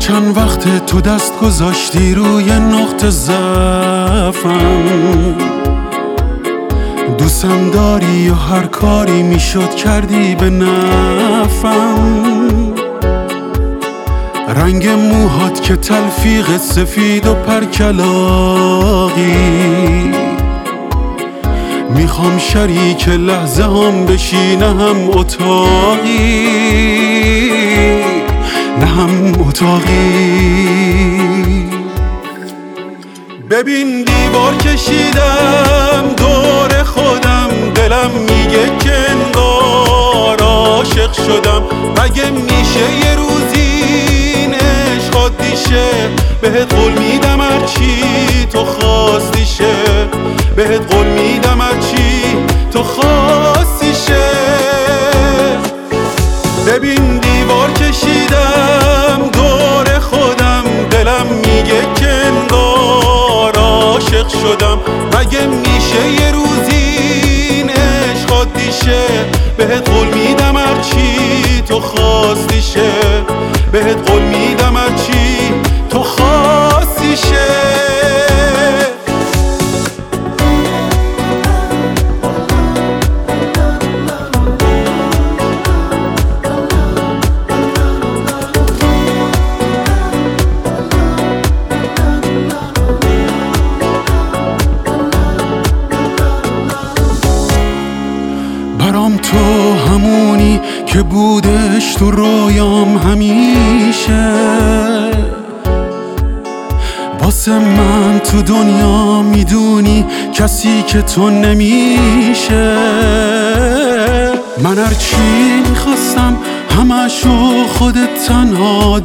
چند وقت تو دست گذاشتی روی نقطه ضعفم، دوستم داری و هر کاری میشد کردی به نفعم. رنگ موهات که تلفیق سفید و پرکلاقی، میخوام شریک لحظه هم بشی نه هم اتاقی، نه هم اتاقی. ببین دیوار کشیدم دور خودم، دلم میگه که انگار عاشق شدم. مگه میشه یه روزی این عشق عادی شه؟ بهت قول میدم هرچی تو خواستی شه، بهت قول میدم هرچی تو خواستی شه. ببین دیوار کشیدم دور خودم، دلم میگه که انگار عاشق شدم. مگه میشه یه روزی این عشق عادی شه؟ بهت قول میدم هرچی تو خواستی شه، بهت قول میدم هرچی تو خواستی شه. برام تو همونی که بودش تو رویام همیشه، واسه من تو دنیا میدونی کسی که تو نمیشه. من هرچی میخواستم همشو خودت تنها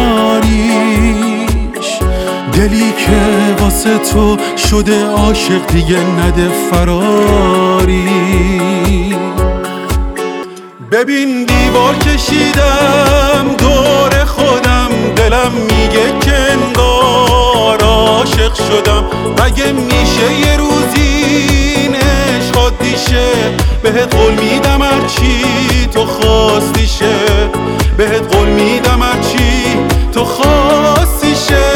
داریش، دلی که واسه تو شده عاشق دیگه نده فراری. ببین دیوار کشیدم دور خودم، دلم میگه که انگار عاشق شدم. مگه میشه یه روزی این عشق عادی شه؟ بهت قول میدم هرچی تو خواستی شه، بهت قول میدم هرچی تو خواستی شه.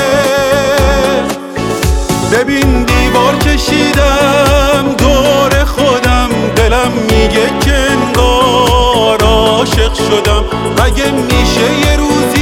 ببین دیوار کشیدم دور خودم، دلم میگه که انگار عاشق شدم. مگه میشه یه روزی